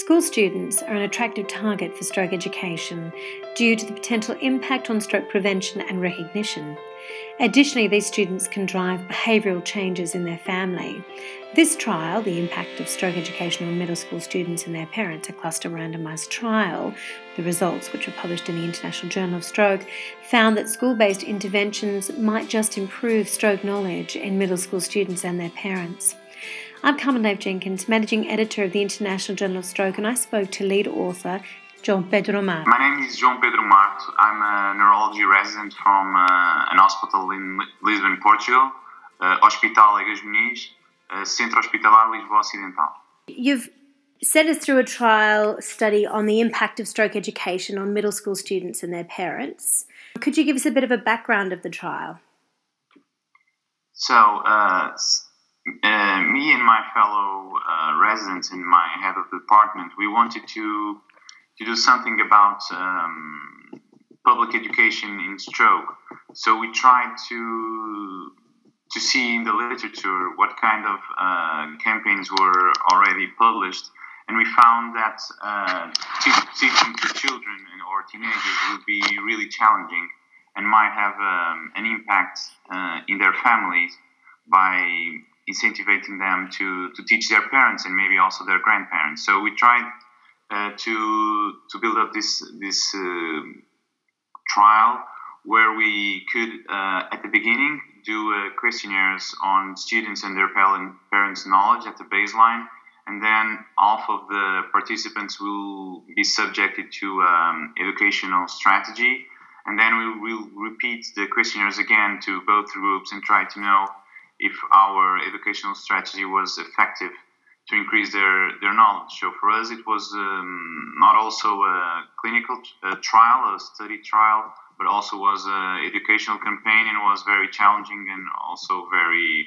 School students are an attractive target for stroke education due to the potential impact on stroke prevention and recognition. Additionally, these students can drive behavioural changes in their family. This trial, the impact of stroke education on middle school students and their parents, a cluster randomised trial, the results, which were published in the International Journal of Stroke, found that school-based interventions might just improve stroke knowledge in middle school students and their parents. I'm Carmen Jenkins, Managing Editor of the International Journal of Stroke, and I spoke to lead author João Pedro Marto. My name is João Pedro Marto. I'm a neurology resident from an hospital in Lisbon, Portugal, Hospital Egas Muniz, Centro Hospitalar Lisboa Ocidental. You've sent us through a trial study on the impact of stroke education on middle school students and their parents. Could you give us a bit of a background of the trial? Me and my fellow residents and my head of the department, we wanted to do something about public education in stroke. So we tried to see in the literature what kind of campaigns were already published, and we found that teaching to children or teenagers would be really challenging and might have an impact in their families by incentivizing them to teach their parents and maybe also their grandparents. So we tried to build up this trial where we could, at the beginning, do questionnaires on students and their parents' knowledge at the baseline, and then half of the participants will be subjected to educational strategy, and then we will repeat the questionnaires again to both groups and try to know if our educational strategy was effective to increase their knowledge. So for us, it was not also a clinical trial, a study trial, but also was an educational campaign, and was very challenging and also very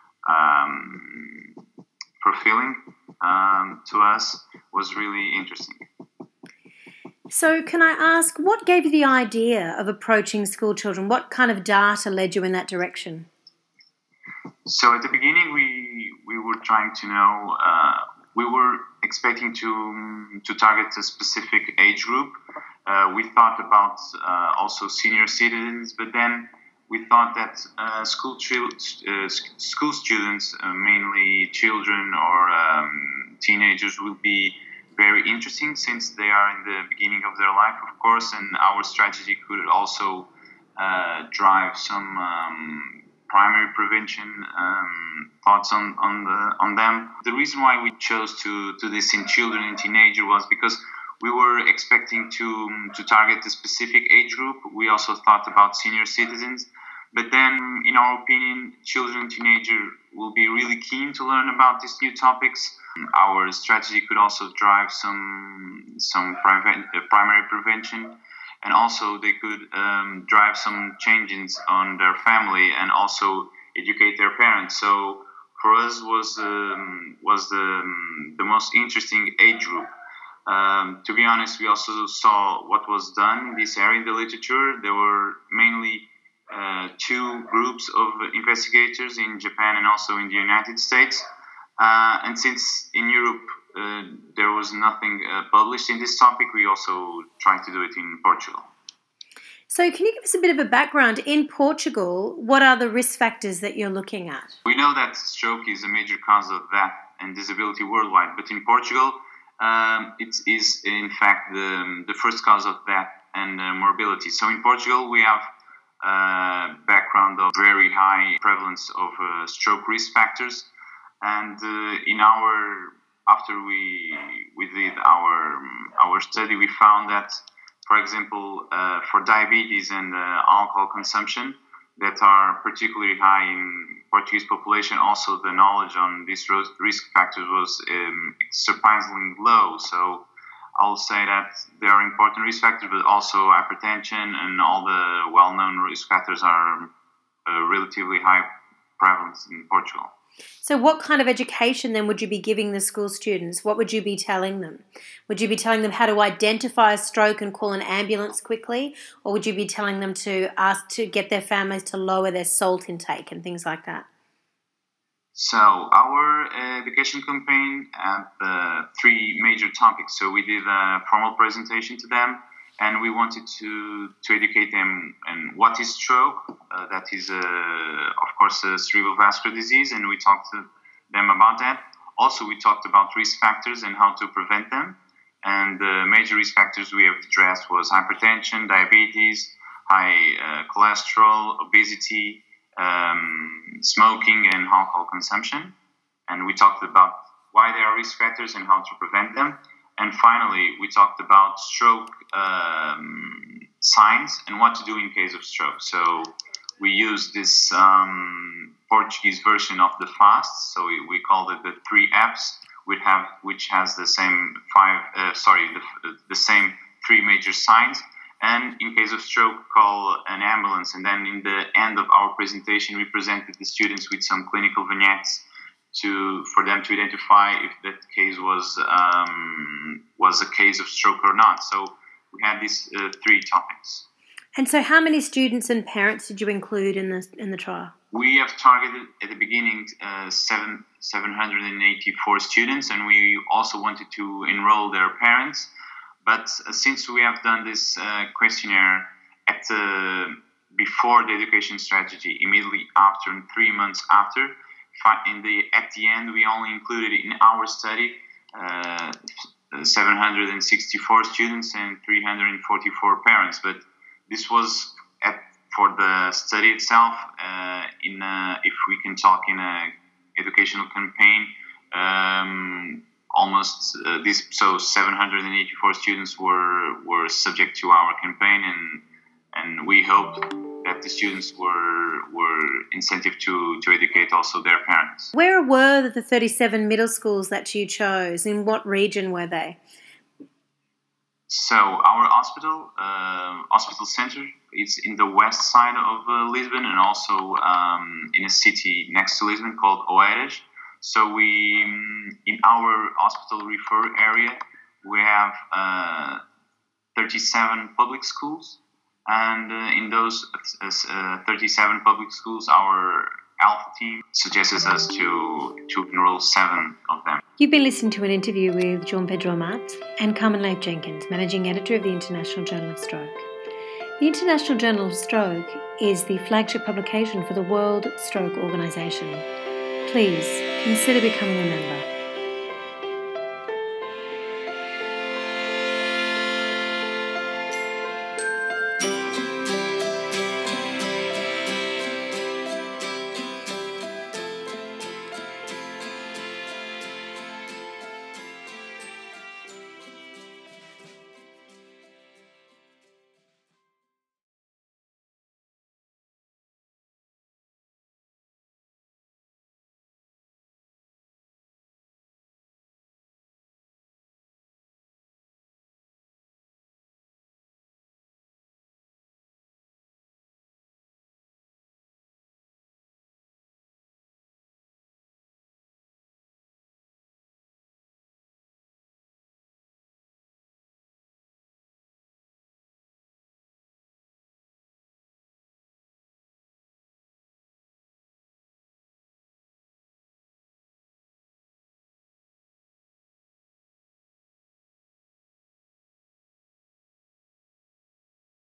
fulfilling to us. Was really interesting. So can I ask, what gave you the idea of approaching school children? What kind of data led you in that direction? So at the beginning, we were trying to know, we were expecting to target a specific age group. We thought about also senior citizens, but then we thought that school students, mainly children or teenagers, will be very interesting since they are in the beginning of their life, of course, and our strategy could also drive some primary prevention thoughts on them. The reason why we chose to do this in children and teenagers was because we were expecting to target a specific age group. We also thought about senior citizens, but then, in our opinion, children and teenagers will be really keen to learn about these new topics. Our strategy could also drive some primary prevention, and also they could drive some changes on their family and also educate their parents. So for us was the most interesting age group. To be honest, we also saw what was done in this area in the literature. There were mainly two groups of investigators in Japan and also in the United States. And since in Europe there was nothing published in this topic, we also tried to do it in Portugal. So can you give us a bit of a background? In Portugal, what are the risk factors that you're looking at? We know that stroke is a major cause of death and disability worldwide, but in Portugal, it is in fact the first cause of death and morbidity. So in Portugal, we have a background of very high prevalence of stroke risk factors, and after we did our study, we found that, for example, for diabetes and alcohol consumption that are particularly high in Portuguese population, also the knowledge on these risk factors was surprisingly low. So I'll say that they are important risk factors, but also hypertension and all the well-known risk factors are relatively high prevalence in Portugal. So what kind of education then would you be giving the school students? What would you be telling them? Would you be telling them how to identify a stroke and call an ambulance quickly? Or would you be telling them to ask to get their families to lower their salt intake and things like that? So our education campaign had three major topics. So we did a formal presentation to them, and we wanted to educate them on what is stroke. That is, of course, a cerebral vascular disease, and we talked to them about that. Also, we talked about risk factors and how to prevent them. And the major risk factors we have addressed was hypertension, diabetes, high cholesterol, obesity, smoking, and alcohol consumption. And we talked about why they are risk factors and how to prevent them. And finally, we talked about stroke signs and what to do in case of stroke. So we used this Portuguese version of the FAST. So we called it the 3 F's, which has the same the same 3 major signs. And in case of stroke, call an ambulance. And then in the end of our presentation, we presented the students with some clinical vignettes for them to identify if that case was a case of stroke or not. So we had these 3 topics. And so, how many students and parents did you include in the trial? We have targeted at the beginning 784 students, and we also wanted to enroll their parents. But since we have done this questionnaire before the education strategy, immediately after and 3 months after, at the end we only included in our study 764 students and 344 parents. But this was for the study itself. If we can talk in an educational campaign. Almost 784 students were subject to our campaign, and we hope that the students were incentivized to educate also their parents. Where were the 37 middle schools that you chose? In what region were they? So our hospital center, is in the west side of Lisbon, and also in a city next to Lisbon called Oeiras. So in our hospital referral area, we have 37 public schools, and in those 37 public schools, our Alpha team suggests us to enroll 7 of them. You've been listening to an interview with João Pedro Amat and Carmen Leif Jenkins, Managing Editor of the International Journal of Stroke. The International Journal of Stroke is the flagship publication for the World Stroke Organization. Please consider becoming a member.